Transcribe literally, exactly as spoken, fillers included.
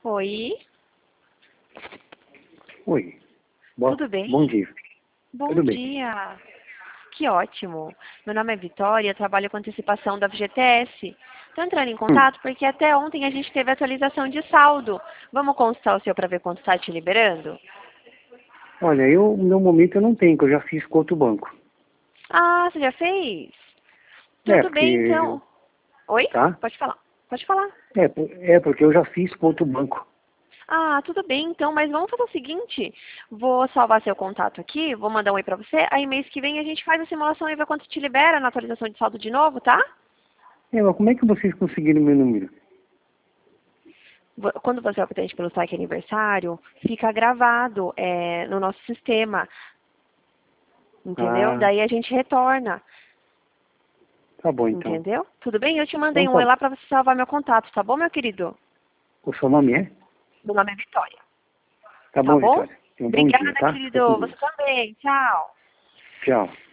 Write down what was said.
Oi, Oi. Boa, tudo bem? bom dia. Bom Tudo bem? dia. Que ótimo. Meu nome é Vitória, trabalho com antecipação da F G T S. Estou entrando em Hum. contato porque até ontem a gente teve atualização de saldo. Vamos consultar o seu para ver quanto está te liberando? Olha, eu no momento eu não tenho, que eu já fiz com outro banco. Ah, você já fez? É, Tudo bem, porque. então. Oi? Tá? Pode falar. Pode falar. É, po- é porque eu já fiz com outro banco. Ah, tudo bem, então, mas vamos fazer o seguinte, vou salvar seu contato aqui, vou mandar um oi pra você, aí mês que vem a gente faz a simulação e vê quanto te libera na atualização de saldo de novo, tá? É, mas como é que vocês conseguiram meu número? Vo- Quando você é o cliente pelo saque aniversário, fica gravado é, no nosso sistema, entendeu? Ah, Daí a gente retorna, tá bom então. entendeu? Tudo bem? Eu te Então mandei um tá oi bom. lá pra você salvar meu contato, tá bom, meu querido? O seu nome é? Meu nome é Vitória, Tá tá bom, bom? Vitória. Tenha um bom dia, Obrigada, tá? Fica com querido. Deus. Você também. Tchau. Tchau.